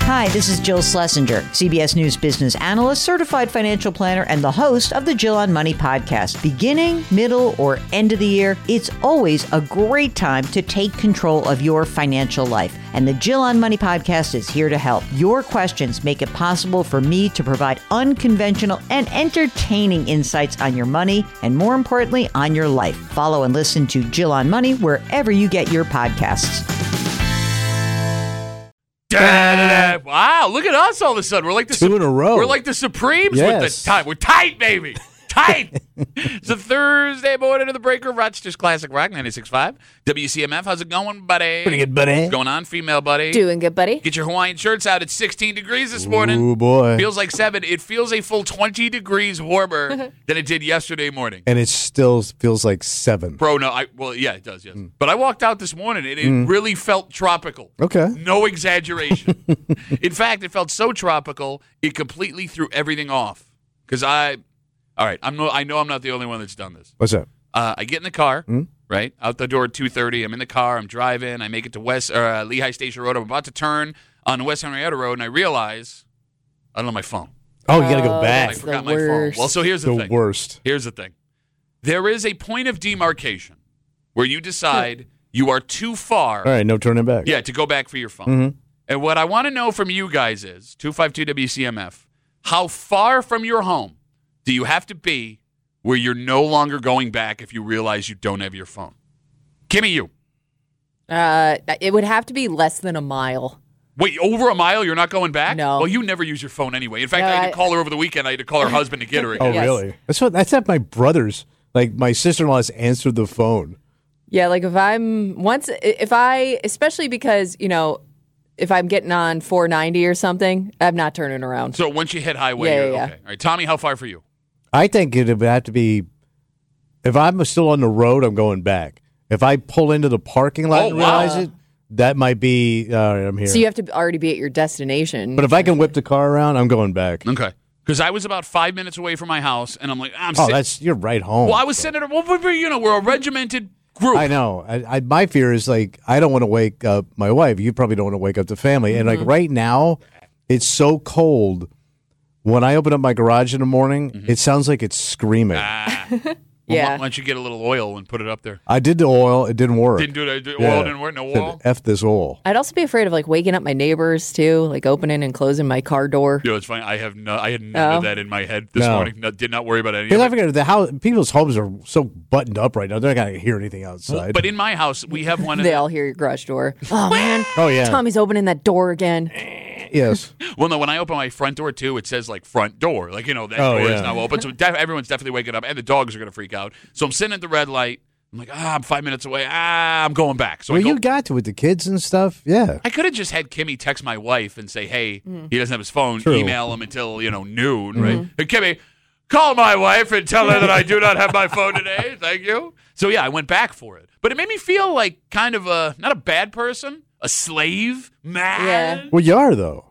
Hi, this is Jill Schlesinger, CBS News business analyst, certified financial planner, and the host of the Jill on Money podcast. Beginning, middle, or end of the year, it's always a great time to take control of your financial life. And the Jill on Money podcast is here to help. Your questions make it possible for me to provide unconventional and entertaining insights on your money and, more importantly, on your life. Follow and listen to Jill on Money wherever you get your podcasts. Wow, look at us all of a sudden. We're like the Two in a row. We're like the Supremes with the time. We're tight, baby. Tight. It's a Thursday morning of the Breaker, Rochester's Classic Rock 96.5. WCMF, how's it going, buddy? Pretty good, buddy. What's going on, female buddy? Doing good, buddy. Get your Hawaiian shirts out. It's 16 degrees this morning. Oh, boy. Feels like 7. It feels a full 20 degrees warmer than it did yesterday morning. And it still feels like 7. Bro, no, yeah, it does, yes. But I walked out this morning, and it really felt tropical. Okay. No exaggeration. In fact, it felt so tropical, it completely threw everything off. Because I know I'm not the only one that's done this. What's that? I get in the car, right, out the door at 2:30. I'm in the car. I'm driving. I make it to Lehigh Station Road. I'm about to turn on West Henrietta Road, and I realize I don't have my phone. Oh, you got to go I back. forgot my phone. Well, so here's the thing. The worst. Here's the thing. There is a point of demarcation where you decide you are too far. All right, no turning back. Yeah, to go back for your phone. And what I want to know from you guys is, 252-WCMF, how far from your home do you have to be where you're no longer going back if you realize you don't have your phone? Kimmy, you. It would have to be less than a mile. Wait, over a mile, you're not going back? No. Well, you never use your phone anyway. In fact, No, I had to call her over the weekend. I had to call her husband to get her Oh, again. Yes. really? That's at my brother's. Like, my sister-in-law has answered the phone. Yeah, like especially because, if I'm getting on 490 or something, I'm not turning around. So once you hit highway, Yeah, you're yeah. okay. All right, Tommy, how far for you? I think it would have to be, if I'm still on the road, I'm going back. If I pull into the parking lot and realize it, that might be, all right, I'm here. So you have to already be at your destination. But if I can whip the car around, I'm going back. Okay. Because I was about 5 minutes away from my house, and I'm like, You're right home. Well, I was sitting there. Well, we're a regimented group. I know. My fear is, like, I don't want to wake up my wife. You probably don't want to wake up the family. And, like, right now, it's so cold. When I open up my garage in the morning, it sounds like it's screaming. Yeah. Why don't you get a little oil and put it up there? I did the oil. It didn't work. Didn't do it. Oil didn't work? No oil? F this oil. I'd also be afraid of waking up my neighbors too, like opening and closing my car door. It's fine. I had none of that in my head this morning. Did not worry about any Because I of it. figure people's homes are so buttoned up right now. They're not going to hear anything outside. But in my house, we have one. They all hear your garage door. Oh man! Oh, yeah. Tommy's opening that door again. Yes. Well, no, when I open my front door, too, it says, front door. That door is now open. So everyone's definitely waking up, and the dogs are going to freak out. So I'm sitting at the red light. I'm like, I'm 5 minutes away. I'm going back. So you got to with the kids and stuff. Yeah. I could have just had Kimmy text my wife and say, hey, he doesn't have his phone. True. Email him until, noon, right? Hey, Kimmy, call my wife and tell her that I do not have my phone today. Thank you. So, yeah, I went back for it. But it made me feel like kind of not a bad person, a slave, mad. Yeah. Well, you are, though.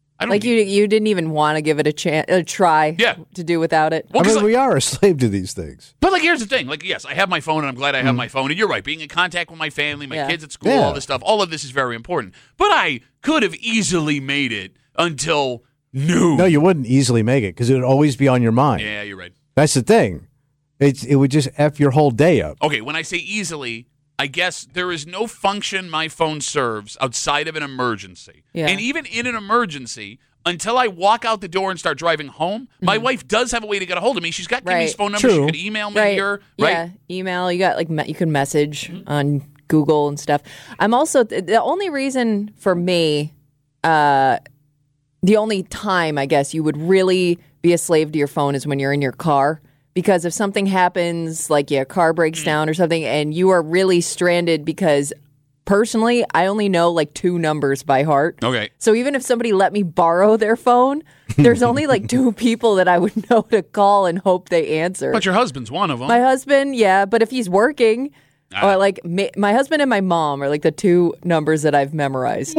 You didn't even want to give it a try to do without it. Well, we are a slave to these things. But here's the thing. Yes, I have my phone, and I'm glad I have my phone. And you're right. Being in contact with my family, my kids at school, all this stuff, all of this is very important. But I could have easily made it until noon. No, you wouldn't easily make it because it would always be on your mind. Yeah, you're right. That's the thing. It would just F your whole day up. Okay, when I say easily, I guess there is no function my phone serves outside of an emergency. Yeah. And even in an emergency, until I walk out the door and start driving home, my wife does have a way to get a hold of me. She's got Kimmy's phone number. True. She could email me here. Right? Yeah, email. You got you can message on Google and stuff. I'm also the only reason for me, the only time I guess you would really be a slave to your phone is when you're in your car. Because if something happens, like your car breaks down or something, and you are really stranded because personally, I only know 2 numbers by heart. Okay. So even if somebody let me borrow their phone, there's only 2 people that I would know to call and hope they answer. But your husband's one of them. My husband, yeah, but if he's working, or my husband and my mom are the 2 numbers that I've memorized.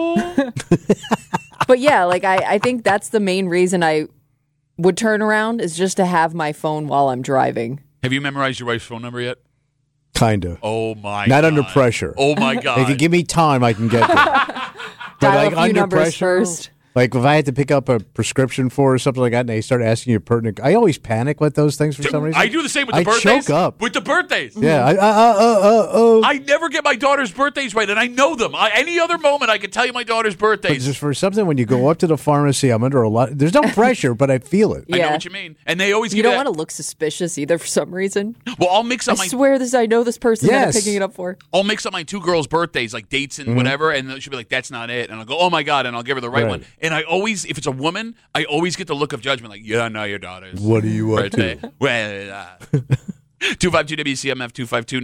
But yeah, I think that's the main reason I would turn around is just to have my phone while I'm driving. Have you memorized your wife's phone number yet? Kind of. Oh, my Not God. under pressure. Oh, my God. If you give me time, I can get there. Dial a few numbers first. Like if I had to pick up a prescription for or something like that, and they start asking you pertinent, I always panic with those things for some reason. I do the same with the I birthdays. choke up. With the birthdays. Yeah. I never get my daughter's birthdays right, and I know them. Any other moment, I could tell you my daughter's But birthdays. just for something, when you go up to the pharmacy, I'm under a lot. There's no pressure, but I feel it. I know Yeah. what you mean. And they always You give don't that. want to look suspicious either for some reason. Well, I'll mix up I my swear I know this person that I'm Yes. picking it up for. I'll mix up my two girls' birthdays, like dates and whatever, and she'll be like, "That's not it," and I'll go, "Oh my god," and I'll give her the right Right. one. And I always, if it's a woman, I always get the look of judgment, like, "Yeah, I know your daughter's." What are you up birthday. to? Well, 252 WCMF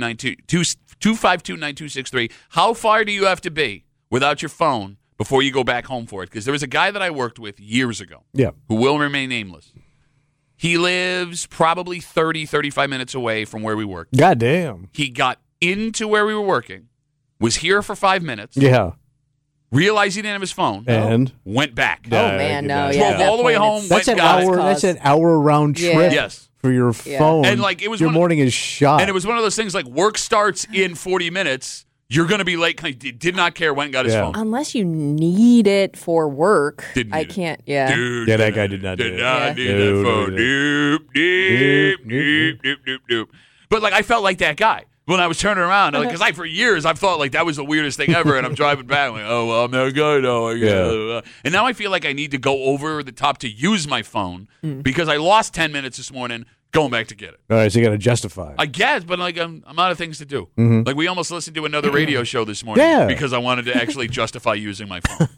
252-9263. How far do you have to be without your phone before you go back home for it? Because there was a guy that I worked with years ago Yeah. who will remain nameless. He lives probably 30, 35 minutes away from where we work. God damn. He got into where we were working, was here for 5 minutes, Yeah. realized he didn't have his phone, And went back. Yeah, Oh man, no, Drove yeah. at that all the way point, home, it's- went that's an got it. hour. That's an hour round trip. Yeah. Yes. For your Yeah. phone. And, like, it was your one- morning is shot. And it was one of those things like work starts in 40 minutes. You're going to be late. He did not care, went and got his Yeah. phone. Unless you need it for work, Didn't I need it. can't. Yeah. Dude, Yeah, that guy did not do it. need Yeah. that phone. Doop, doop, doop, doop, doop, doop. But like I felt like that guy when I was turning around, because for years I've thought like that was the weirdest thing ever, and I'm driving back like, oh well, I'm that guy now. Yeah. And now I feel like I need to go over the top to use my phone because I lost 10 minutes this morning going back to get it. All right, so you got to justify it. I guess, but like I'm out of things to do. Like we almost listened to another radio show this morning Yeah. because I wanted to actually justify using my phone.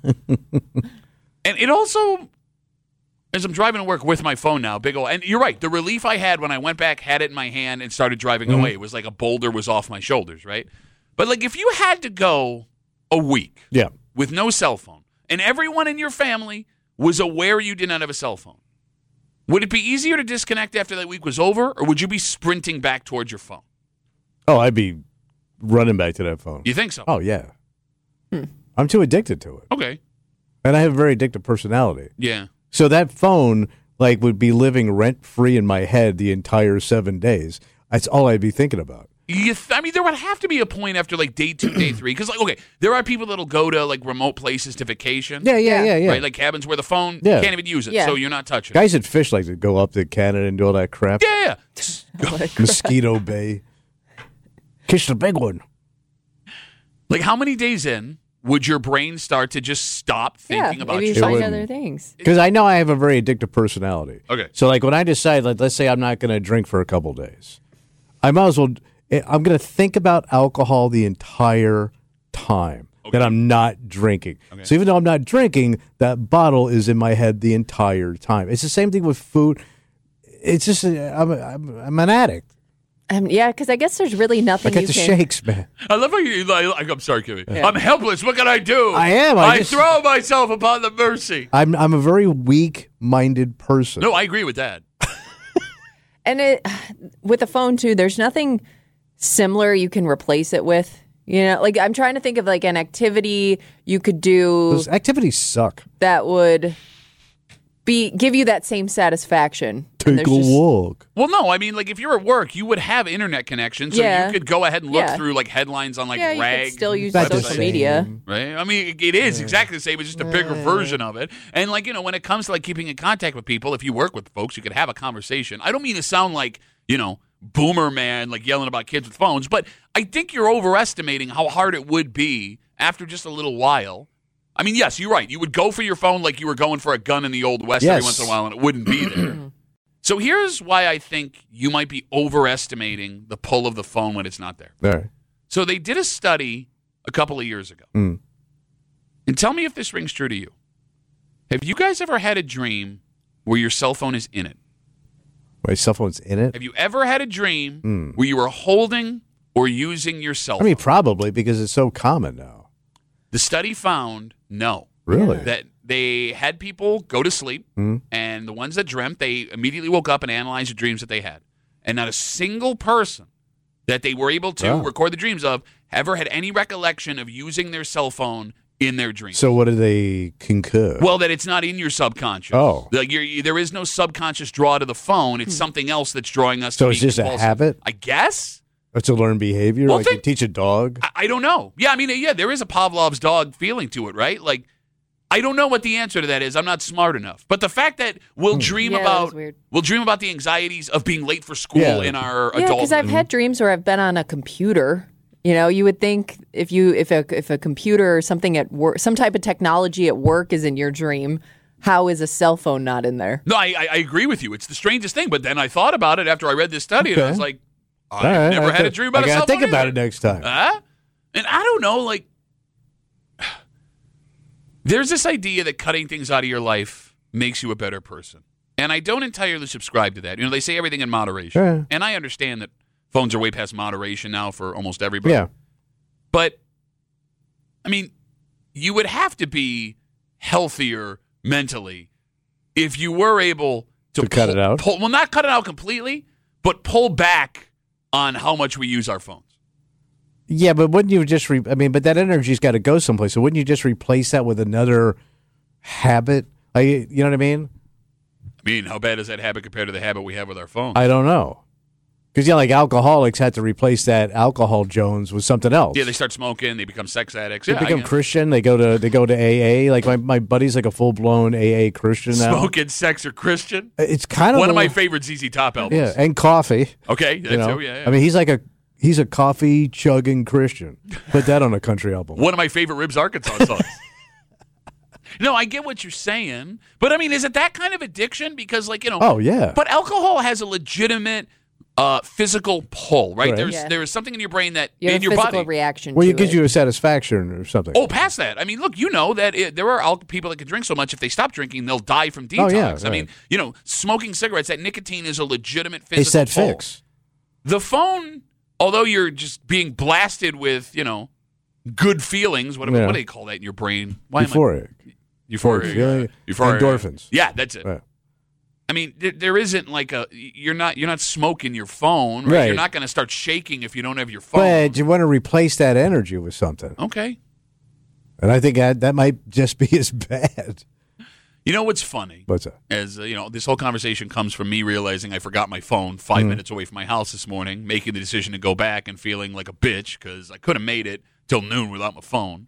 And it also, as I'm driving to work with my phone now, big old, and you're right, the relief I had when I went back, had it in my hand, and started driving away, it was like a boulder was off my shoulders, right? But like if you had to go a week Yeah. with no cell phone, and everyone in your family was aware you did not have a cell phone, would it be easier to disconnect after that week was over, or would you be sprinting back towards your phone? Oh, I'd be running back to that phone. You think so? Oh, yeah. I'm too addicted to it. Okay. And I have a very addictive personality. Yeah. So that phone like would be living rent free in my head the entire 7 days. That's all I'd be thinking about. I mean, there would have to be a point after like day 2, day 3. Because, like, okay, there are people that'll go to like remote places to vacation. Yeah. Right? Like cabins where the phone Yeah. can't even use it. Yeah. So you're not touching it. Guys that fish like to go up to Canada and do all that crap. Yeah. Mosquito Bay. Catch the big one. Like, how many days in would your brain start to just stop thinking Yeah, about maybe your you cell find phone? other things. Because I know I have a very addictive personality. Okay. So, like, when I decide, like, let's say I'm not going to drink for a couple days, I might as well, I'm going to think about alcohol the entire time that I'm not drinking. Okay. So, even though I'm not drinking, that bottle is in my head the entire time. It's the same thing with food. It's just, I'm an addict. Yeah, because I guess there's really I nothing get you the can. shakes, man. I love how you, like, I'm sorry, Kimmy. I'm helpless. What can I do? I am. I just- throw myself upon the mercy. I'm a very weak-minded person. No, I agree with that. And with the phone too, there's nothing similar you can replace it with. You know, like I'm trying to think of like an activity you could do Those activities suck. that would give you that same satisfaction. And Take there's a just- walk. Well, no, I mean, like, if you're at work, you would have internet connection, so Yeah. you could go ahead and look Yeah. through, like, headlines on, like, Yeah, you rag. could still use Not the social same. media. Right? I mean, it is exactly the same. It's just a bigger version of it. And, like, you know, when it comes to, like, keeping in contact with people, if you work with folks, you could have a conversation. I don't mean to sound like, you know, boomer man, like, yelling about kids with phones, but I think you're overestimating how hard it would be after just a little while. I mean, yes, you're right. You would go for your phone like you were going for a gun in the Old West every Yes. once in a while, and it wouldn't be there. So here's why I think you might be overestimating the pull of the phone when it's not there. All right. So they did a study a couple of years ago. Mm. And tell me if this rings true to you. Have you guys ever had a dream where your cell phone is in it? My cell phone's in it? Have you ever had a dream where you were holding or using your cell I phone? mean, probably because it's so common now. The study found no. Really? That they had people go to sleep, and the ones that dreamt, they immediately woke up and analyzed the dreams that they had. And not a single person that they were able to Wow. record the dreams of ever had any recollection of using their cell phone in their dreams. So what do they concur? Well, that it's not in your subconscious. Oh. Like there is no subconscious draw to the phone. It's something else that's drawing us So to it's be just a compulsive. habit? I guess. It's a learned behavior? Well, like you think- teach a dog? I don't know. Yeah, I mean, yeah, there is a Pavlov's dog feeling to it, right? Like, I don't know what the answer to that is. I'm not smart enough. But the fact that we'll dream that about is weird. the anxieties of being late for school in our Yeah, because I've adulthood. had dreams where I've been on a computer. You know, you would think if a computer or something at work, some type of technology at work is in your dream, how is a cell phone not in there? No, I agree with you. It's the strangest thing. But then I thought about it after I read this study, and I was like, I've never had a dream about a cell phone. Think about either. it next time. And I don't know, like, there's this idea that cutting things out of your life makes you a better person. And I don't entirely subscribe to that. You know, they say everything in moderation. Yeah. And I understand that phones are way past moderation now for almost everybody. Yeah. But, I mean, you would have to be healthier mentally if you were able to cut it out? Well, not cut it out completely, but pull back on how much we use our phones. Yeah, but wouldn't you just but that energy's got to go someplace. So wouldn't you just replace that with another habit? You know what I mean? I mean, how bad is that habit compared to the habit we have with our phones? I don't know. Because, like alcoholics had to replace that alcohol Jones with something else. Yeah, they start smoking, they become sex addicts. They become Christian. They go to AA. Like my buddy's like a full blown AA Christian now. Smoking, sex, or Christian. It's kind of one of my favorite ZZ Top albums. Yeah, and coffee. Okay, You know? yeah. I mean, he's a coffee chugging Christian. Put that on a country album. One of my favorite Ribs Arkansas songs. No, I get what you're saying, but I mean, is it that kind of addiction? Because, like, you know. Oh yeah. But alcohol has a legitimate physical pull, right? Right. There is something in your brain that You have in your a physical body. reaction. Well, to it gives it. you a satisfaction or something. Oh, past that. I mean, look, you know that there are people that can drink so much if they stop drinking, they'll die from detox. Oh, yeah, I right. mean, you know, smoking cigarettes, that nicotine is a legitimate physical It's that pull. fix. The phone, although you're just being blasted with, you know, good feelings, what do they call that in your brain? Euphoric. Euphoria. Endorphins. Yeah, that's it. Right. I mean, there isn't like you're not smoking your phone, right? Right. You're not going to start shaking if you don't have your phone. But you want to replace that energy with something. Okay. And I think that might just be as bad. You know what's funny? What's that? As you know, this whole conversation comes from me realizing I forgot my phone 5 minutes away from my house this morning, making the decision to go back and feeling like a bitch because I could have made it till noon without my phone.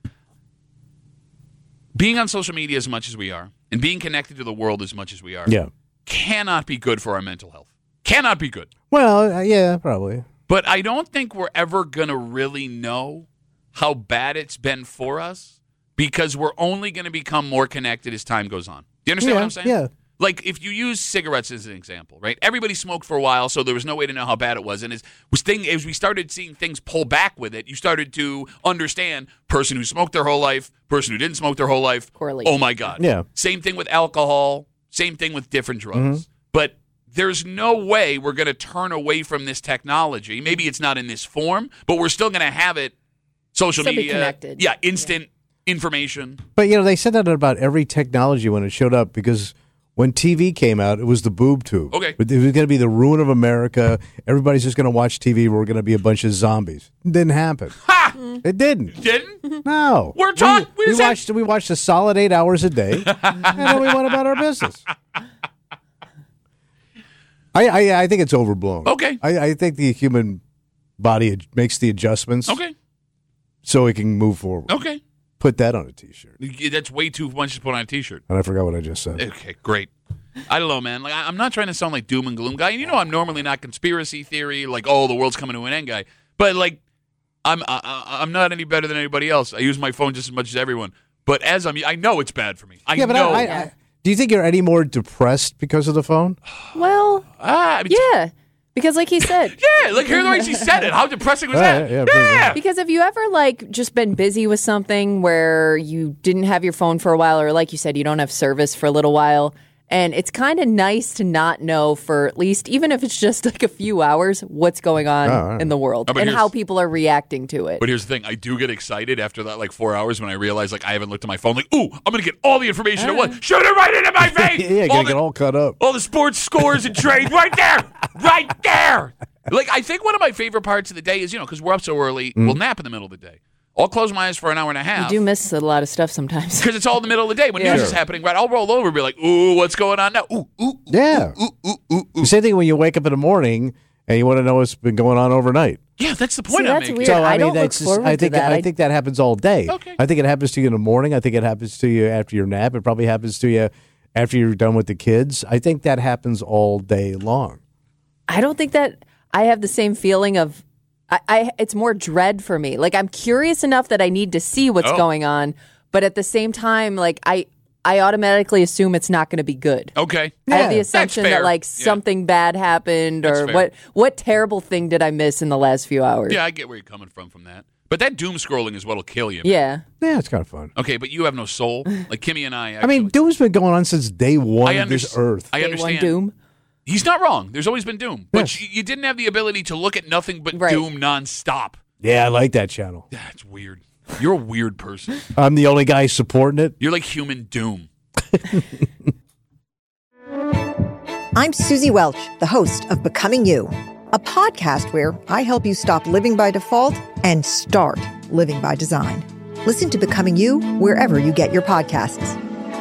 Being on social media as much as we are and being connected to the world as much as we are cannot be good for our mental health. Cannot be good. Well, yeah, probably. But I don't think we're ever going to really know how bad it's been for us because we're only going to become more connected as time goes on. Do you understand what I'm saying? Yeah. Like, if you use cigarettes as an example, right? Everybody smoked for a while, so there was no way to know how bad it was. And as we started seeing things pull back with it, you started to understand person who smoked their whole life, person who didn't smoke their whole life. Correlation. Oh, my God. Yeah. Same thing with alcohol. Same thing with different drugs. But there's no way we're going to turn away from this technology. Maybe it's not in this form, but we're still going to have it. Social Still be media. connected. Yeah, instant information. But, they said that about every technology when it showed up because when TV came out, it was the boob tube. Okay. It was going to be the ruin of America. Everybody's just going to watch TV. We're going to be a bunch of zombies. It didn't happen. Ha! It didn't. Didn't? No. We're talking. We watched a solid 8 hours a day, and then we went about our business. I think it's overblown. Okay. I think the human body makes the adjustments Okay. so it can move forward. Okay. Put that on a T-shirt. That's way too much to put on a T-shirt. And I forgot what I just said. Okay, great. I don't know, man. Like, I'm not trying to sound like doom and gloom guy. And you know, I'm normally not conspiracy theory, like, oh, the world's coming to an end guy. But like, I'm not any better than anybody else. I use my phone just as much as everyone. But I know it's bad for me. I know. Do you think you're any more depressed because of the phone? Well, yeah. Because like he said. Yeah, like hear the way she said it. How depressing was that? Yeah. Because have you ever like just been busy with something where you didn't have your phone for a while, or like you said, you don't have service for a little while, and it's kind of nice to not know for at least, even if it's just like a few hours, what's going on in the world and how people are reacting to it. But here's the thing. I do get excited after that like 4 hours when I realize like I haven't looked at my phone. Like, ooh, I'm going to get all the information at once. Shoot it right into my face. Yeah, get all cut up. All the sports scores and trades right there. Right there. Like, I think one of my favorite parts of the day is, because we're up so early, we'll nap in the middle of the day. I'll close my eyes for an hour and a half. You do miss a lot of stuff sometimes. Because it's all in the middle of the day. When news is happening, right, I'll roll over and be like, ooh, what's going on now? Ooh, ooh, yeah. ooh, ooh, ooh, ooh. The same thing when you wake up in the morning and you want to know what's been going on overnight. Yeah, that's the point See, I'm that's making. weird. So I don't look that's forward I think to that. I think that happens all day. Okay. I think it happens to you in the morning. I think it happens to you after your nap. It probably happens to you after you're done with the kids. I think that happens all day long. I don't think that I have the same feeling of. It's more dread for me. Like, I'm curious enough that I need to see what's going on, but at the same time, like I automatically assume it's not going to be good. Okay. I have the That's assumption fair. that like Yeah. something bad happened, That's or fair. what terrible thing did I miss in the last few hours? Yeah, I get where you're coming from that. But that doom scrolling is what'll kill you. Yeah. Yeah, it's kind of fun. Okay, but you have no soul. Like Kimmy and I I actually, mean, doom's been going on since day one of this earth. I Day understand. one doom. He's not wrong. There's always been doom. But Yes. you didn't have the ability to look at nothing but Right. doom nonstop. Yeah, I like that channel. That's weird. You're a weird person. I'm the only guy supporting it. You're like human doom. I'm Susie Welch, the host of Becoming You, a podcast where I help you stop living by default and start living by design. Listen to Becoming You wherever you get your podcasts.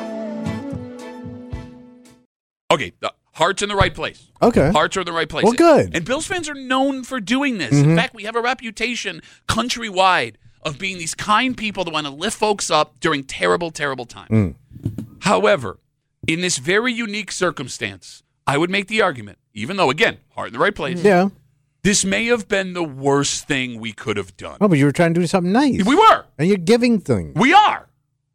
Okay, heart's in the right place. Okay. Hearts are in the right place. Well, good. And Bills fans are known for doing this. In fact, we have a reputation countrywide of being these kind people that want to lift folks up during terrible, terrible times. However, in this very unique circumstance, I would make the argument, even though, again, heart in the right place, Yeah. this may have been the worst thing we could have done. Oh, but you were trying to do something nice. We were. And you're giving things. We are.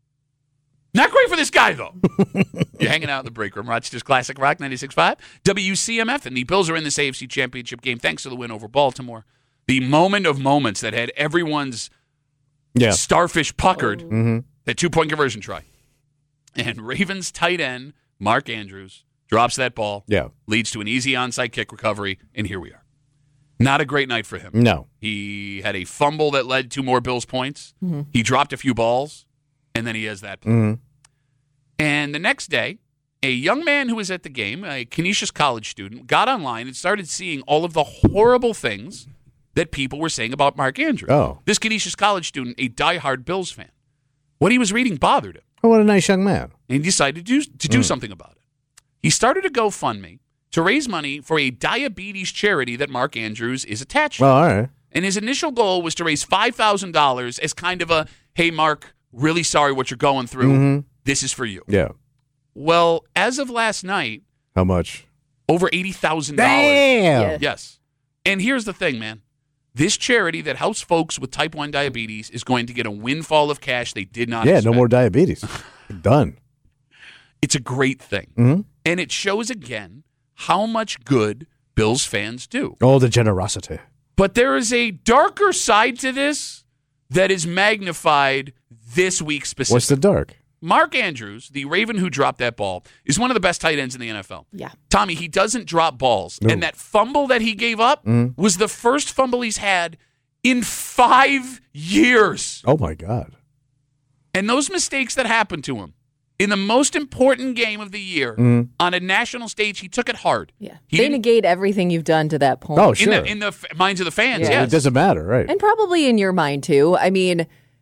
Not great for this guy, though. You're hanging out in the break room. Rochester's Classic Rock 96.5. WCMF, and the Bills are in this AFC Championship game thanks to the win over Baltimore. The moment of moments that had everyone's starfish puckered, that two-point conversion try. And Ravens tight end, Mark Andrews, drops that ball, leads to an easy onside kick recovery, and here we are. Not a great night for him. No. He had a fumble that led to more Bills points. He dropped a few balls, and then he has that play. And the next day, a young man who was at the game, a Canisius College student, got online and started seeing all of the horrible things that people were saying about Mark Andrews. Oh. This Canisius College student, a diehard Bills fan. What he was reading bothered him. Oh, what a nice young man. And he decided to do something about it. He started a GoFundMe to raise money for a diabetes charity that Mark Andrews is attached to. Well, all right. And his initial goal was to raise $5,000 as kind of a, hey, Mark, really sorry what you're going through. This is for you. Yeah. Well, as of last night, How much? over $80,000. Damn. Yes. And here's the thing, man. This charity that helps folks with type 1 diabetes is going to get a windfall of cash they did not expect. No more diabetes. Done. It's a great thing. And it shows again how much good Bills fans do. Oh, the generosity. But there is a darker side to this that is magnified this week specifically. What's the dark? Mark Andrews, the Raven who dropped that ball, is one of the best tight ends in the NFL. Yeah. Tommy, he doesn't drop balls. No. And that fumble that he gave up was the first fumble he's had in 5 years. Oh, my God. And those mistakes that happened to him in the most important game of the year on a national stage, he took it hard. Yeah. He They didn't- negate everything you've done to that point. Oh, in sure. the minds of the fans, Yeah. yes. It doesn't matter, right? And probably in your mind, too. I mean,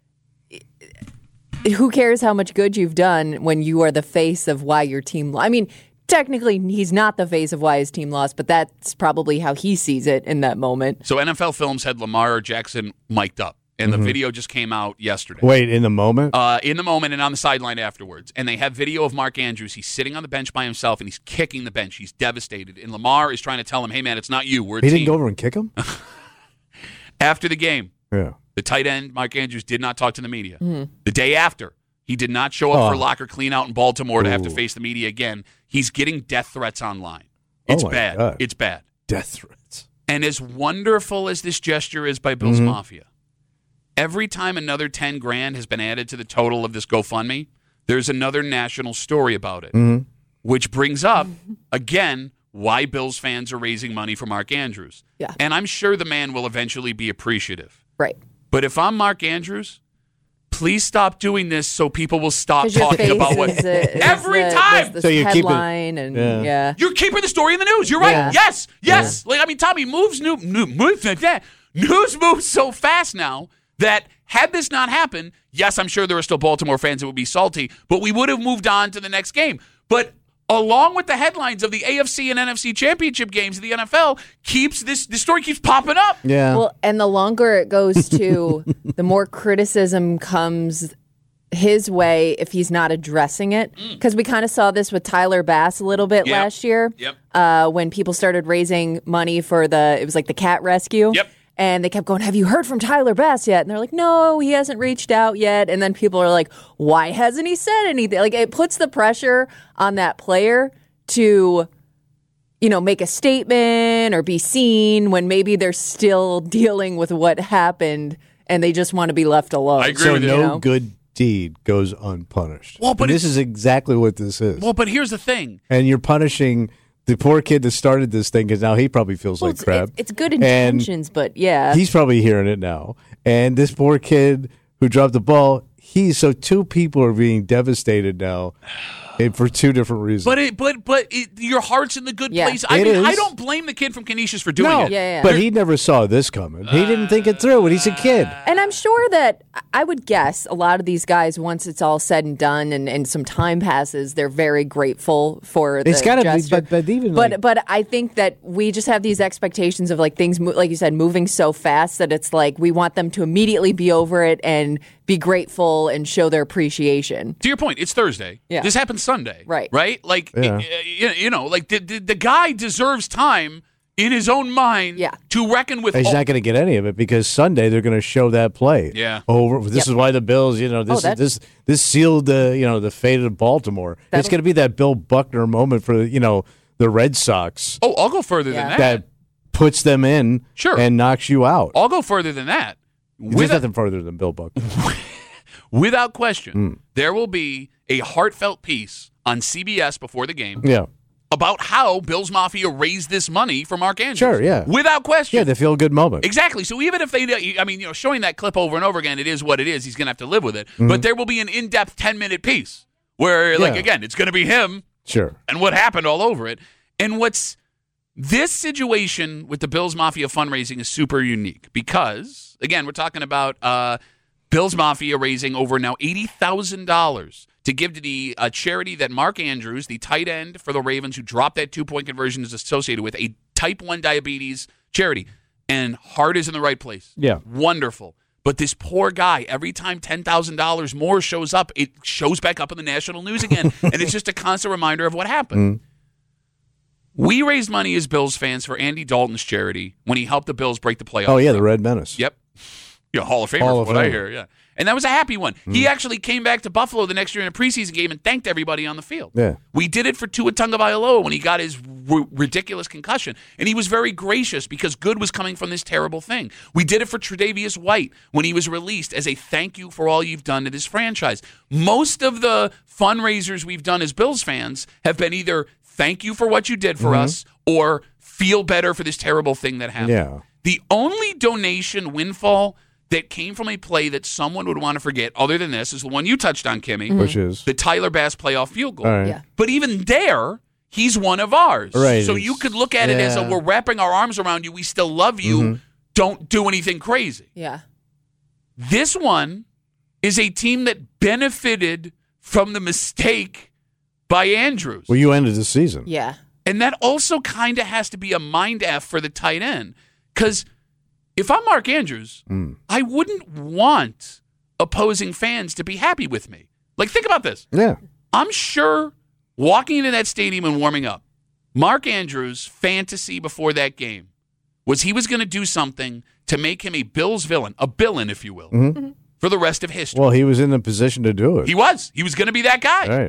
who cares how much good you've done when you are the face of why your team I mean, technically, he's not the face of why his team lost, but that's probably how he sees it in that moment. So NFL Films had Lamar Jackson mic'd up, and the video just came out yesterday. Wait, in the moment? In the moment and on the sideline afterwards. And they have video of Mark Andrews. He's sitting on the bench by himself, and he's kicking the bench. He's devastated. And Lamar is trying to tell him, hey, man, it's not you. We're a He team. didn't go over and kick him? After the game, Yeah. the tight end, Mark Andrews, did not talk to the media. The day after, he did not show up for locker clean-out in Baltimore to have to face the media again. He's getting death threats online. It's Oh, my bad. God. It's bad. Death threats. And as wonderful as this gesture is by Bills Mafia, every time another 10 grand has been added to the total of this GoFundMe, there's another national story about it, which brings up, again, why Bills fans are raising money for Mark Andrews. Yeah. And I'm sure the man will eventually be appreciative. Right. But if I'm Mark Andrews, please stop doing this so people will stop 'Cause your talking face about what is every the, time. the So you keep it- headline and Yeah. You're keeping the story in the news. You're right. Yeah. Yes. Like, I mean, Tommy, moves like that. News moves so fast now that had this not happened, yes, I'm sure there are still Baltimore fans that would be salty, but we would have moved on to the next game. But along with the headlines of the AFC and NFC championship games of the NFL, this story keeps popping up. Yeah. Well, and the longer it goes to, the more criticism comes his way if he's not addressing it. Because we kind of saw this with Tyler Bass a little bit last year. Yep. When people started raising money for it was like the cat rescue. Yep. And they kept going, have you heard from Tyler Bass yet? And they're like, no, he hasn't reached out yet. And then people are like, why hasn't he said anything? Like, it puts the pressure on that player to, make a statement or be seen when maybe they're still dealing with what happened and they just want to be left alone. I agree so with you. no good deed goes unpunished. Well, but and this is exactly what this is. Well, but here's the thing. And you're punishing the poor kid that started this thing because now he probably feels like crap. It's good intentions, but yeah. He's probably hearing it now. And this poor kid who dropped the ball, so two people are being devastated now. For two different reasons. But your heart's in the good place. I don't blame the kid from Canisius for doing it. Yeah. But he never saw this coming. He didn't think it through, and he's a kid. And I'm sure that I would guess a lot of these guys, once it's all said and done and some time passes, they're very grateful for the gesture. But I think that we just have these expectations of like things, like you said, moving so fast that it's like we want them to immediately be over it and be grateful and show their appreciation. To your point, it's Thursday. Yeah. This happens Sunday. Right. Like, like the guy deserves time in his own mind to reckon with. He's not going to get any of it because Sunday they're going to show that play. Yeah. Over. This is why the Bills, this sealed the fate of Baltimore. It's going to be that Bill Buckner moment for, the Red Sox. Oh, I'll go further than that. That puts them in and knocks you out. I'll go further than that. There's nothing further than Bill Buckner. Without question, there will be a heartfelt piece on CBS before the game about how Bills Mafia raised this money for Mark Andrews. Sure, yeah. Without question. Yeah, the feel-good moment. Exactly. So even if showing that clip over and over again, it is what it is. He's going to have to live with it. But there will be an in-depth 10-minute piece where, again, it's going to be him and what happened all over it. And this situation with the Bills Mafia fundraising is super unique because, again, we're talking about Bills Mafia raising over now $80,000 to give to the charity that Mark Andrews, the tight end for the Ravens who dropped that 2-point conversion, is associated with, a type 1 diabetes charity. And heart is in the right place. Yeah. Wonderful. But this poor guy, every time $10,000 more shows up, it shows back up in the national news again. And it's just a constant reminder of what happened. We raised money as Bills fans for Andy Dalton's charity when he helped the Bills break the playoffs. Oh, yeah, the Red Menace. Yep. Hall of Famer, from what I hear, yeah. And that was a happy one. He actually came back to Buffalo the next year in a preseason game and thanked everybody on the field. Yeah. We did it for Tua Tagovailoa when he got his ridiculous concussion, and he was very gracious because good was coming from this terrible thing. We did it for Tre'Davious White when he was released as a thank you for all you've done to this franchise. Most of the fundraisers we've done as Bills fans have been either thank you for what you did for us or feel better for this terrible thing that happened. Yeah. The only donation windfall that came from a play that someone would want to forget, other than this, is the one you touched on, Kimmy. Which is? The Tyler Bass playoff field goal. Right. Yeah. But even there, he's one of ours. Right. So you could look at it as we're wrapping our arms around you. We still love you. Don't do anything crazy. Yeah. This one is a team that benefited from the mistake by Andrews. Well, you ended the season. Yeah. And that also kind of has to be a mind F for the tight end. Because if I'm Mark Andrews, I wouldn't want opposing fans to be happy with me. Like, think about this. Yeah. I'm sure walking into that stadium and warming up, Mark Andrews' fantasy before that game was he was going to do something to make him a Bills villain, a villain, if you will, for the rest of history. Well, he was in the position to do it. He was. He was going to be that guy. Right.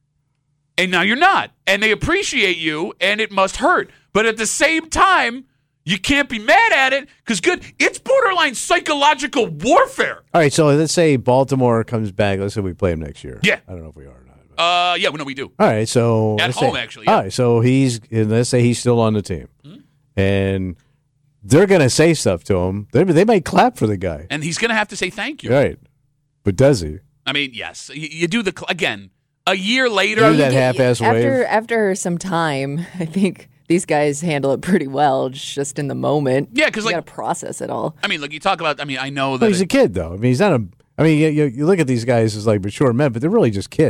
And now you're not. And they appreciate you, and it must hurt. But at the same time, you can't be mad at it because it's borderline psychological warfare. All right, so let's say Baltimore comes back. Let's say we play him next year. Yeah. I don't know if we are or not. Yeah, no, we do. All right, so At home, actually. Yeah. All right, so let's say he's still on the team, and they're going to say stuff to him. They might clap for the guy, And he's going to have to say thank you. right? But does he? I mean, yes. You do again, a year later. Do that half-ass wave. After some time, I think these guys handle it pretty well, just in the moment. Yeah, because you got to process it all. I mean, you talk about. I mean, I know that Well, he's a kid, though. I mean, he's not a. I mean, you look at these guys as like mature men, but they're really just kids.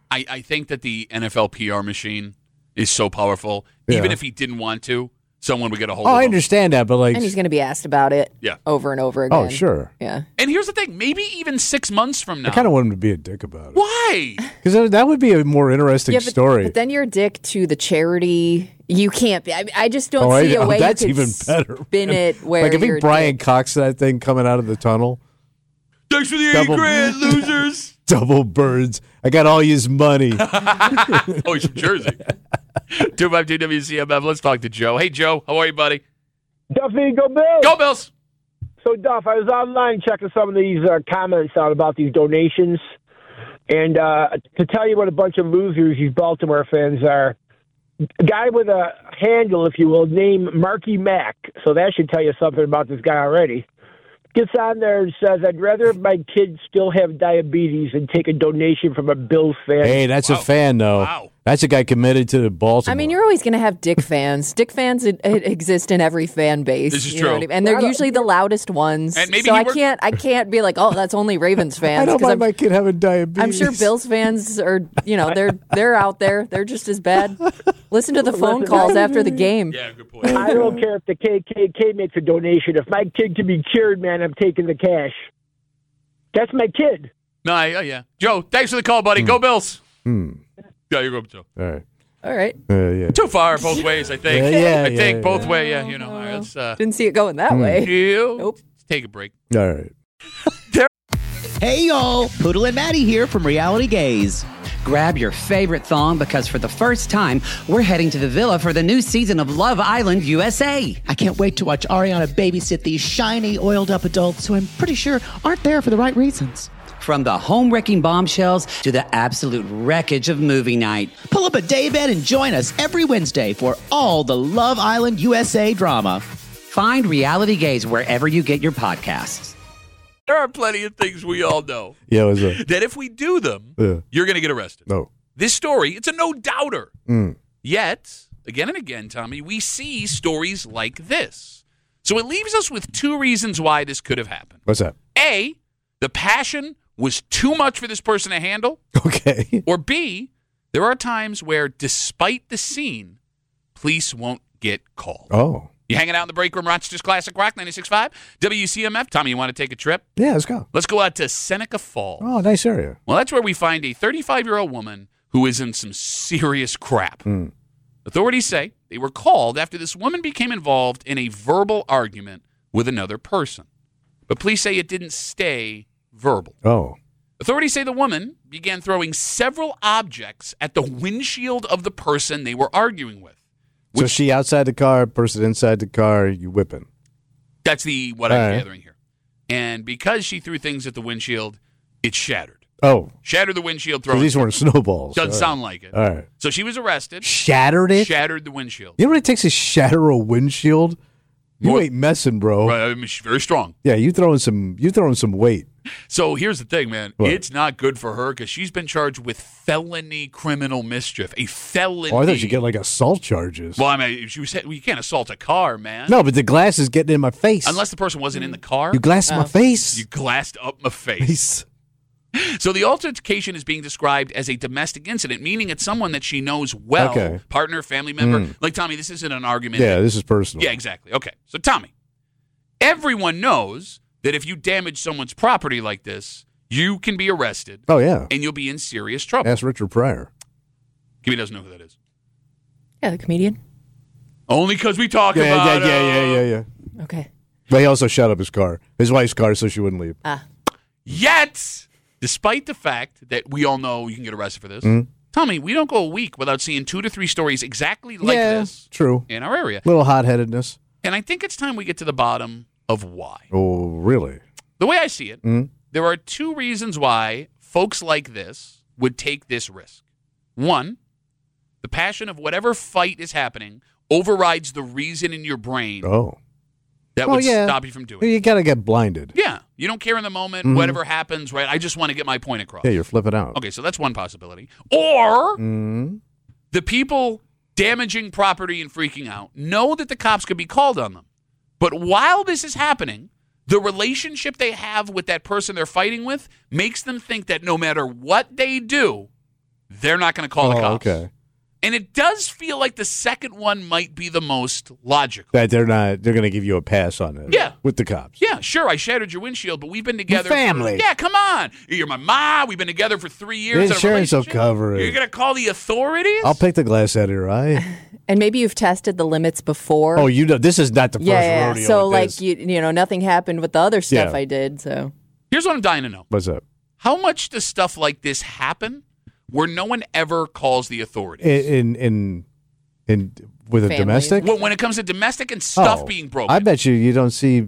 I think that the NFL PR machine is so powerful. Yeah. Even if he didn't want to, someone would get a hold Oh, of I him. understand that, but like, And he's going to be asked about it Yeah. over and over again. oh, sure. Yeah. And here's the thing, maybe even 6 months from now. I kind of want him to be a dick about it. Why? Because that would be a more interesting story. But then you're a dick to the charity. You can't be. I just don't Oh, see a way that's you could even better. spin it where Like if you're he a Brian dick. Cox that thing coming out of the tunnel, Thanks for the Double- $80,000, losers. double birds. I got all his money. Oh, he's from Jersey. 252 WCMF. Let's talk to Joe. Hey, Joe. How are you, buddy? Duffy, go Bills! Go, Bills. So, Duff, I was online checking some of these comments out about these donations. And to tell you what a bunch of losers these Baltimore fans are, a guy with a handle, if you will, named Marky Mac. So that should tell you something about this guy already. Gets on there and says, I'd rather my kids still have diabetes than take a donation from a Bills fan. Hey, that's a fan, though. Wow. That's a guy committed to Baltimore. I mean, you're always going to have dick fans. Dick fans exist in every fan base. This is you know true. what I mean? And they're usually the loudest ones. And maybe so he I can't be like, oh, that's only Ravens I fans. don't 'cause mind my kid having diabetes. I'm sure Bills fans are, they're out there. They're just as bad. Listen to the phone calls after the game. Yeah, good point. I don't care if the KKK makes a donation. If my kid can be cured, man, I'm taking the cash. That's my kid. No, yeah. Joe, thanks for the call, buddy. Go, Bills. Yeah, you're good, Joe. All right. All right. Yeah. Too far both ways, I think. Yeah, I think yeah. both ways. Yeah, you know. All right, let's Didn't see it going that way. Nope. let's take a break. All right. Hey y'all, Poodle and Maddie here from Reality Gaze. Grab your favorite thong because for the first time, we're heading to the villa for the new season of Love Island USA. I can't wait to watch Ariana babysit these shiny, oiled up adults who I'm pretty sure aren't there for the right reasons. From the home-wrecking bombshells to the absolute wreckage of movie night. Pull up a daybed and join us every Wednesday for all the Love Island USA drama. Find Reality Gaze wherever you get your podcasts. There are plenty of things we all know Yeah, what's up? that if we do them, Yeah. you're going to get arrested. No. This story, it's a no-doubter. Yet, again and again, Tommy, we see stories like this. So it leaves us with two reasons why this could have happened. What's that? A, the passion was too much for this person to handle. Okay. Or B, there are times where, despite the scene, police won't get called. Oh. You hanging out in the break room, Rochester's Classic Rock 96.5, WCMF. Tommy, you want to take a trip? Yeah, let's go. Let's go out to Seneca Falls. Oh, nice area. Well, that's where we find a 35-year-old woman who is in some serious crap. Authorities say they were called after this woman became involved in a verbal argument with another person. But police say it didn't stay verbal. Oh. Authorities say the woman began throwing several objects at the windshield of the person they were arguing with. So she outside the car, person inside the car, you whipping. That's what All I'm right. gathering here. And because she threw things at the windshield, it shattered. Oh. Shattered the windshield, So throwing. these weren't snowballs. Doesn't All right. sound like it. All right. So she was arrested. Shattered it? Shattered the windshield. You know what it takes to shatter a windshield? You More- ain't messing, bro. Right, I mean, she's very strong. Yeah, you throwing some weight. So here's the thing, man. What? It's not good for her because she's been charged with felony criminal mischief. A felony. Oh, I thought you get like assault charges. Well, I mean, she was, you can't assault a car, man. No, but the glass is getting in my face. Unless the person wasn't in the car. you glassed my face. You glassed up my face. So the altercation is being described as a domestic incident, meaning it's someone that she knows well, Okay. partner, family member. Like, Tommy, this isn't an argument. Yeah, this is personal. Yeah, exactly. Okay. So, Tommy, everyone knows that if you damage someone's property like this, you can be arrested Oh, yeah. and you'll be in serious trouble. Ask Richard Pryor. Kimmy doesn't know who that is. Yeah, the comedian. Only because we talk Yeah, about yeah. Okay. But he also shut up his car, his wife's car, so she wouldn't leave. Yet, despite the fact that we all know you can get arrested for this, Tommy, we don't go a week without seeing 2 to 3 stories exactly like yeah, this true. in our area. Little hot-headedness. And I think it's time we get to the bottom of why. Oh, really? The way I see it, there are 2 reasons why folks like this would take this risk. One, the passion of whatever fight is happening overrides the reason in your brain Oh. that Well, would yeah. stop you from doing it. You got to get blinded. Yeah. You don't care in the moment, whatever happens, right? I just want to get my point across. Yeah, you're flipping out. Okay, so that's one possibility. Or the people damaging property and freaking out know that the cops could be called on them. But while this is happening, the relationship they have with that person they're fighting with makes them think that no matter what they do, they're not going to call the cops. Okay. And it does feel like the second one might be the most logical. That they're going to give you a pass on it. Yeah. With the cops. Yeah, sure, I shattered your windshield, but we've been together. Family. Yeah, come on. You're my ma. We've been together for 3 years. The in a insurance will relationship. cover it. You're going to call the authorities? I'll pick the glass out of your eye. And maybe you've tested the limits before. Oh, you know, this is not the first rodeo. So, with like, this. you know, nothing happened with the other stuff Yeah. I did. So Here's what I'm dying to know. What's up? How much does stuff like this happen where no one ever calls the authorities? In with a Families. domestic? When it comes to domestic and stuff being broken. I bet you don't see.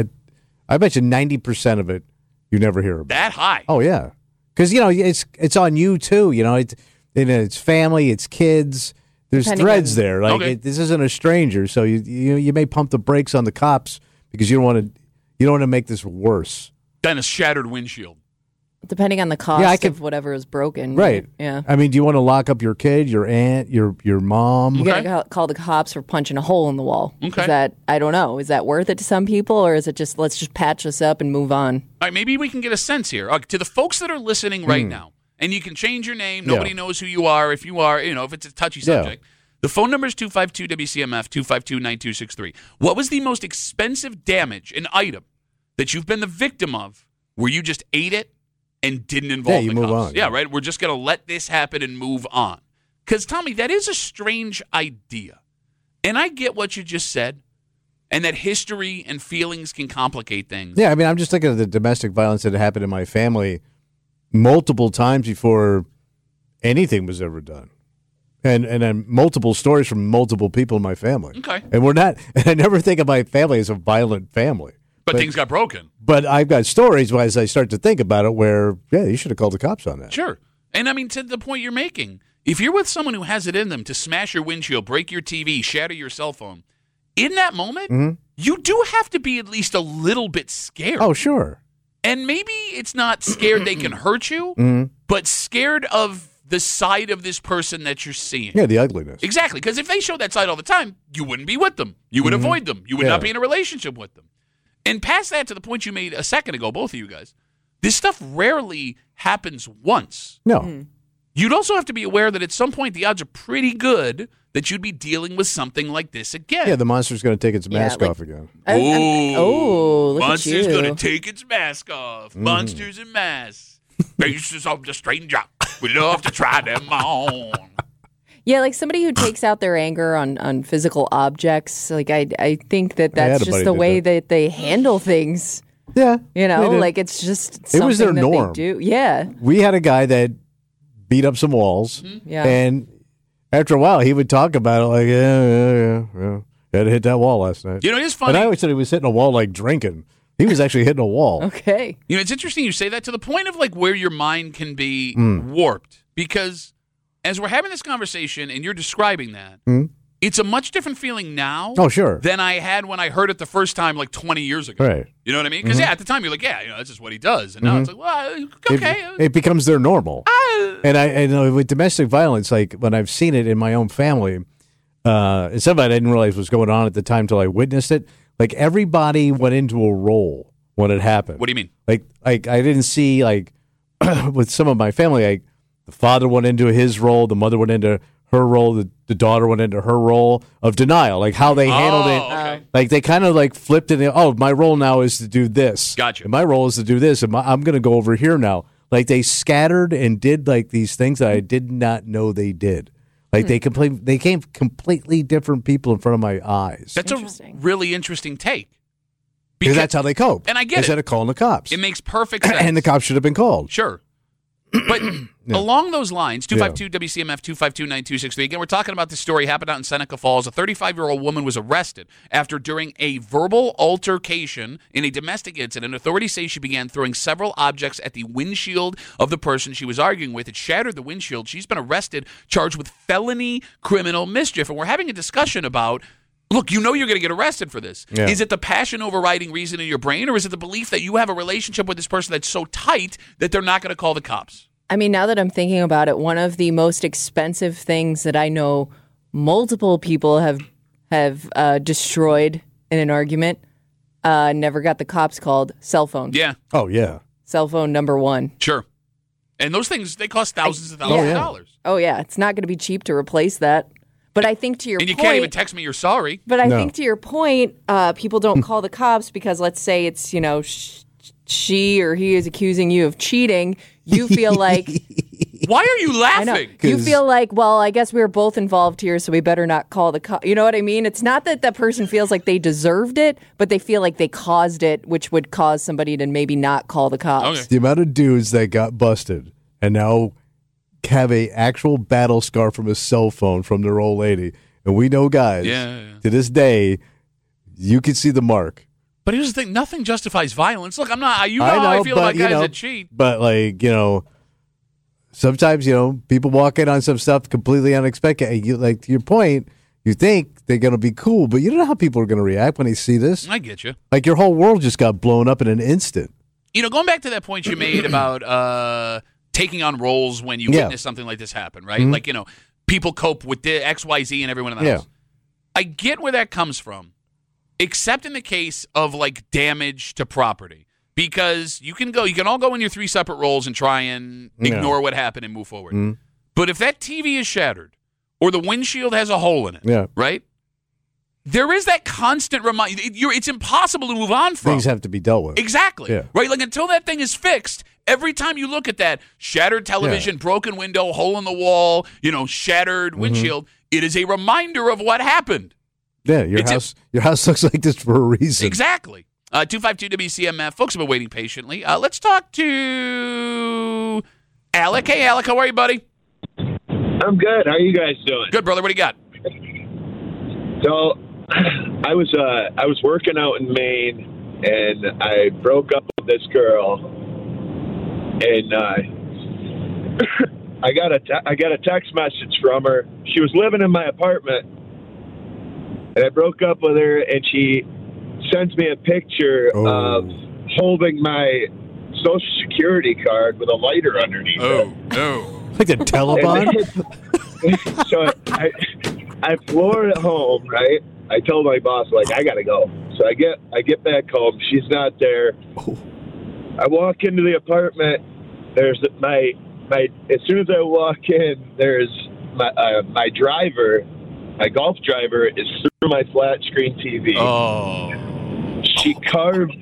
I bet you 90% of it you never hear about. That high. Oh yeah, because you know it's on you too. You know it's family, it's kids. There's Depending threads on- there. Like Okay. this isn't a stranger, so you may pump the brakes on the cops because you don't want to make this worse. Then a shattered windshield. depending on the cost Yeah, I could- of whatever is broken. Right. Yeah. I mean, do you want to lock up your kid, your aunt, your mom? You Okay. gotta call the cops for punching a hole in the wall. Okay. Is that, I don't know. Is that worth it to some people, or is it just let's just patch this up and move on? All right, maybe we can get a sense here. To the folks that are listening right now, and you can change your name. Nobody Yeah. knows who you are. If you are, if it's a touchy Yeah. subject. The phone number is 252-WCMF, 252-9263. What was the most expensive damage, an item, that you've been the victim of where you just ate it and didn't involve you the move cops? on. Yeah, right? We're just going to let this happen and move on. Because, Tommy, that is a strange idea. And I get what you just said, and that history and feelings can complicate things. Yeah, I mean, I'm just thinking of the domestic violence that happened in my family multiple times before anything was ever done. And then multiple stories from multiple people in my family. Okay. And I never think of my family as a violent family. But things got broken. But I've got stories as I start to think about it where, yeah, you should have called the cops on that. Sure. And I mean, to the point you're making, if you're with someone who has it in them to smash your windshield, break your TV, shatter your cell phone, in that moment, you do have to be at least a little bit scared. Oh, sure. And maybe it's not scared they can hurt you, but scared of the side of this person that you're seeing. Yeah, the ugliness. Exactly. Because if they showed that side all the time, you wouldn't be with them. You would avoid them. You would not Yeah. be in a relationship with them. And past that, to the point you made a second ago, both of you guys, this stuff rarely happens once. No. You'd also have to be aware that at some point the odds are pretty good that you'd be dealing with something like this again. Yeah, the monster's going to take its Yeah, mask like- off again. Look Monster's at you. gonna take its mask off. Monsters and masks. Faces of the stranger. We love to try them on. Yeah, like somebody who takes out their anger on physical objects. Like I think that I had that's a just buddy the did way that. that they handle things. Yeah. You know, they did. like it's just It something was their that norm. they do. Yeah, We had a guy that beat up some walls, yeah. and after a while, he would talk about it like, yeah. Had to hit that wall last night. You know, it's And funny. I always said he was hitting a wall like drinking. He was actually hitting a wall. Okay. You know, it's interesting you say that to the point of like where your mind can be warped. Because as we're having this conversation and you're describing that, it's a much different feeling now Oh, sure. than I had when I heard it the first time like 20 years ago. Right. You know what I mean? Because, yeah, at the time you're like, yeah, that's just what he does. And now it's like, well, okay. It becomes their normal. And I know with domestic violence, like when I've seen it in my own family, and something I didn't realize was going on at the time till I witnessed it. Like everybody went into a role when it happened. What do you mean? Like I didn't see like with some of my family, like the father went into his role, the mother went into her role, the daughter went into her role of denial, like how they handled it. Okay. Like they kind of like flipped it. Oh, my role now is to do this. Gotcha. And my role is to do this, and I'm going to go over here now. Like they scattered and did like these things that I did not know they did. Like they came completely different people in front of my eyes. That's a Interesting. really interesting take. Because that's how they cope. And I get it. Instead of calling the cops. It makes perfect sense. And the cops should have been called. Sure. But along those lines, 252-WCMF, 252-9263. Again, we're talking about this story happened out in Seneca Falls. A 35-year-old woman was arrested after during a verbal altercation in a domestic incident. Authorities say she began throwing several objects at the windshield of the person she was arguing with. It shattered the windshield. She's been arrested, charged with felony criminal mischief. And we're having a discussion about, look, you know you're going to get arrested for this. Yeah. Is it the passion overriding reason in your brain, or is it the belief that you have a relationship with this person that's so tight that they're not going to call the cops? I mean, now that I'm thinking about it, one of the most expensive things that I know multiple people have destroyed in an argument, never got the cops called, cell phone. Yeah, Oh, yeah. Cell phone number one. sure. And those things, they cost thousands and thousands of dollars. Oh, yeah. It's not going to be cheap to replace that. But I think to your point... And you can't even text me you're sorry. But I think to your point, people don't call the cops because let's say it's, she or he is accusing you of cheating. You feel like... Why are you laughing? You feel like, well, I guess we were both involved here, so we better not call the cops. You know what I mean? It's not that that person feels like they deserved it, but they feel like they caused it, which would cause somebody to maybe not call the cops. Okay. The amount of dudes that got busted and now have a actual battle scar from a cell phone from their old lady. And we know guys, to this day, you can see the mark. But here's the thing. Nothing justifies violence. Look, I'm not... You know how I feel about guys that cheat. But, sometimes, people walk in on some stuff completely unexpected. And to your point, you think they're going to be cool, but you don't know how people are going to react when they see this. I get you. Like your whole world just got blown up in an instant. Going back to that point you made about taking on roles when you witness something like this happen, right? Mm-hmm. People cope with the XYZ and everyone in the house. I get where that comes from, except in the case of damage to property. Because you can all go in your 3 separate roles and try and ignore what happened and move forward. Mm. But if that TV is shattered or the windshield has a hole in it, right? There is that constant reminder. It's impossible to move on from. Things have to be dealt with. Exactly. Yeah. Right? Until that thing is fixed, every time you look at that shattered television, broken window, hole in the wall, shattered windshield, it is a reminder of what happened. Yeah, your house looks like this for a reason. Exactly. 252-WCMF. Folks have been waiting patiently. Let's talk to Alec. Hey, Alec, how are you, buddy? I'm good. How are you guys doing? Good, brother. What do you got? So, I was working out in Maine, and I broke up with this girl, and I got a text message from her. She was living in my apartment, and I broke up with her, and she sends me a picture of holding my Social Security card with a lighter underneath it. No. Like a Taliban? So I floored it home, right? I told my boss, I gotta go. So I get back home. She's not there. I walk into the apartment. There's my as soon as I walk in, there's my driver. My golf driver is through my flat screen TV. Oh. She carved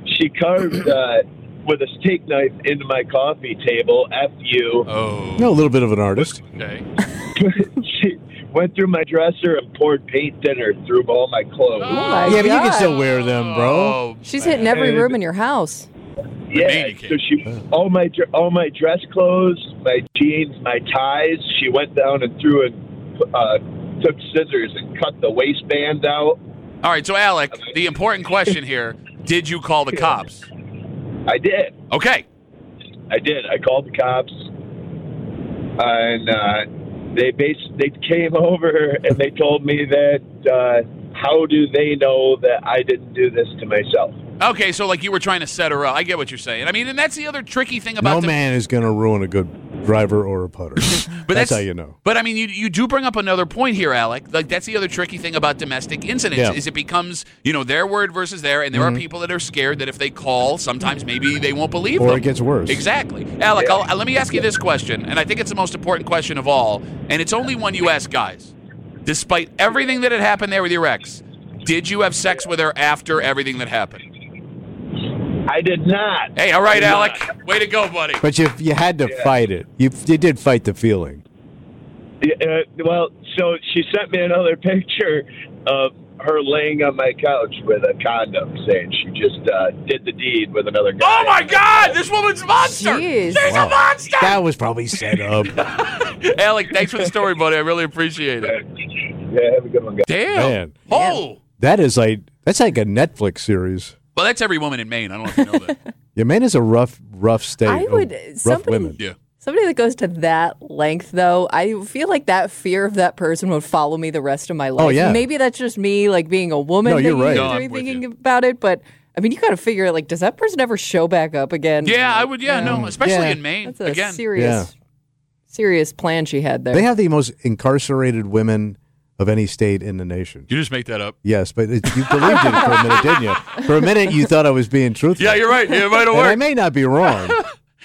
with a steak knife into my coffee table. F you. Oh. No, a little bit of an artist. Okay. She went through my dresser and poured paint thinner through all my clothes. Oh my but you God. can still wear them, bro. She's hitting every room in your house. Yeah, so all my dress clothes, my jeans, my ties. She went down and threw and took scissors and cut the waistband out. All right, so Alec, the important question here: did you call the cops? I did. Okay. I did. I called the cops, and they came over and they told me that how do they know that I didn't do this to myself? Okay, so you were trying to set her up. I get what you're saying. I mean, and that's the other tricky thing about no man is going to ruin a good driver or a putter. But that's how you know. But I mean, you do bring up another point here, Alec. That's the other tricky thing about domestic incidents is it becomes their word versus their, and there are people that are scared that if they call, sometimes maybe they won't believe them. Or it gets worse. Exactly, Alec. Let me ask you this question, and I think it's the most important question of all, and it's only one you ask guys. Despite everything that had happened there with your ex, did you have sex with her after everything that happened? I did not. Hey, all right, Alec. Way to go, buddy. But you had to fight it. You did fight the feeling. Well, so she sent me another picture of her laying on my couch with a condom, saying she just did the deed with another guy. Oh, my God! This woman's a monster! Jeez. She's a monster! That was probably set up. Alec, thanks for the story, buddy. I really appreciate it. Yeah, have a good one, guys. Damn. Man. Oh! That's like a Netflix series. Well, that's every woman in Maine. I don't know if you know that. Yeah, Maine is a rough state. I would rough women. Yeah. Somebody that goes to that length, though, I feel like that fear of that person would follow me the rest of my life. Oh, yeah. Maybe that's just me, being a woman. No, you're right. Thinking about it, but I mean, you got to figure, does that person ever show back up again? Yeah, I would. Yeah, no, especially in Maine. That's a serious plan she had there. They have the most incarcerated women of any state in the nation. You just make that up. Yes, but you believed it for a minute, didn't you? For a minute, you thought I was being truthful. Yeah, you're right. Yeah, it might have worked. I may not be wrong.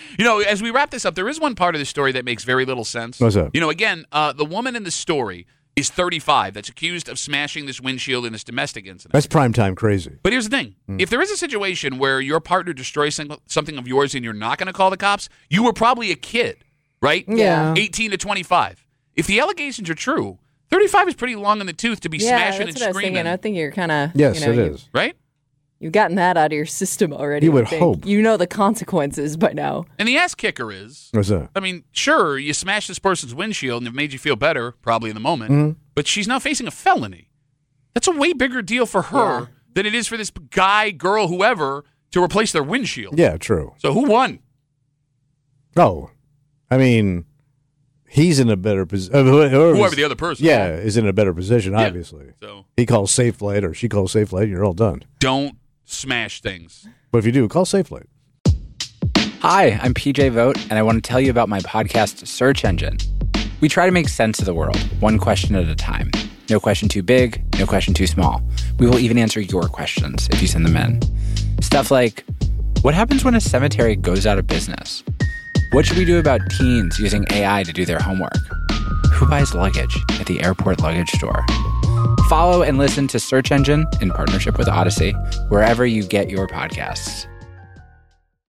As we wrap this up, there is one part of the story that makes very little sense. What's that? Again, the woman in the story is 35 that's accused of smashing this windshield in this domestic incident. That's primetime crazy. But here's the thing. If there is a situation where your partner destroys something of yours and you're not going to call the cops, you were probably a kid, right? Yeah. 18 to 25. If the allegations are true, 35 is pretty long in the tooth to be smashing and that's what screaming. I think you're kind of... Yes, it is. Right? You've gotten that out of your system already. You would I think. hope. You know the consequences by now. And the ass kicker is... What's that? I mean, sure, you smashed this person's windshield and it made you feel better, probably in the moment, but she's now facing a felony. That's a way bigger deal for her than it is for this guy, girl, whoever, to replace their windshield. Yeah, true. So who won? Oh, I mean, he's in a better position. Whoever the other person. Yeah, is in a better position, obviously. So he calls Safe Flight or she calls Safe Flight, you're all done. don't smash things. But if you do, call Safe Flight. Hi, I'm PJ Vogt, and I want to tell you about my podcast, Search Engine. We try to make sense of the world, one question at a time. No question too big, no question too small. We will even answer your questions if you send them in. Stuff like, what happens when a cemetery goes out of business? What should we do about teens using AI to do their homework? Who buys luggage at the airport luggage store? Follow and listen to Search Engine in partnership with Odyssey, wherever you get your podcasts.